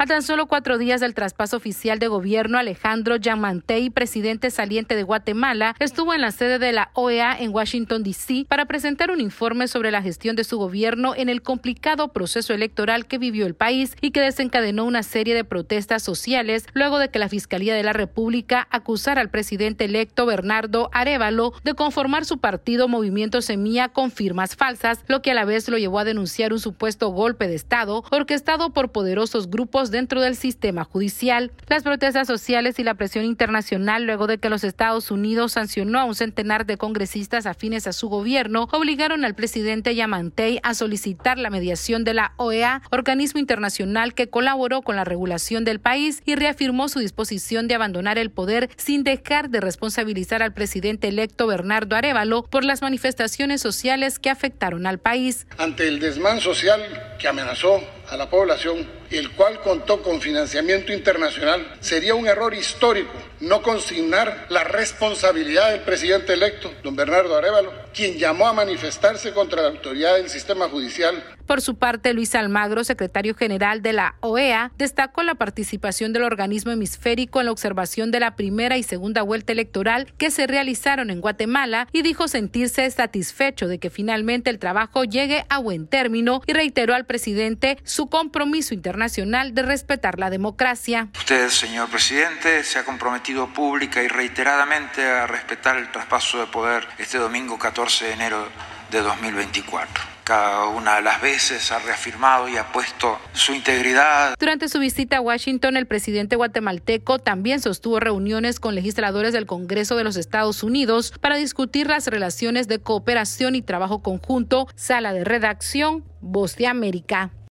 A tan solo 4 días del traspaso oficial de gobierno, Alejandro Yamatei, presidente saliente de Guatemala, estuvo en la sede de la OEA en Washington, D.C. para presentar un informe sobre la gestión de su gobierno en el complicado proceso electoral que vivió el país y que desencadenó una serie de protestas sociales luego de que la Fiscalía de la República acusara al presidente electo Bernardo Arévalo de conformar su partido Movimiento Semilla con firmas falsas, lo que a la vez lo llevó a denunciar un supuesto golpe de Estado orquestado por poderosos grupos dentro del sistema judicial. Las protestas sociales y la presión internacional luego de que los Estados Unidos sancionó a un centenar de congresistas afines a su gobierno obligaron al presidente Yamatei a solicitar la mediación de la OEA, organismo internacional que colaboró con la regulación del país, y reafirmó su disposición de abandonar el poder sin dejar de responsabilizar al presidente electo Bernardo Arévalo por las manifestaciones sociales que afectaron al país. Ante el desmán social que amenazó a la población, el cual contó con financiamiento internacional, sería un error histórico no consignar la responsabilidad del presidente electo, don Bernardo Arévalo, quien llamó a manifestarse contra la autoridad del sistema judicial. Por su parte, Luis Almagro, secretario general de la OEA, destacó la participación del organismo hemisférico en la observación de la primera y segunda vuelta electoral que se realizaron en Guatemala y dijo sentirse satisfecho de que finalmente el trabajo llegue a buen término, y reiteró al presidente su compromiso internacional de respetar la democracia. Usted, señor presidente, se ha comprometido pública y reiteradamente a respetar el traspaso de poder este domingo 14 de enero de 2024. Cada una de las veces ha reafirmado y ha puesto su integridad. Durante su visita a Washington, el presidente guatemalteco también sostuvo reuniones con legisladores del Congreso de los Estados Unidos para discutir las relaciones de cooperación y trabajo conjunto. Sala de redacción, Voz de América.